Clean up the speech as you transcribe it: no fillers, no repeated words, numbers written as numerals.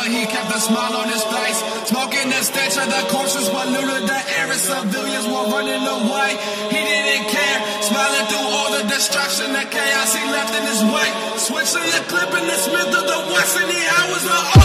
he kept a smile on his face. Smoking the stench of the corpses polluted the air, and civilians were running away. He didn't care, smiling through all the destruction, the chaos he left in his way. Switching the clip in the Smith of the West, and the hours of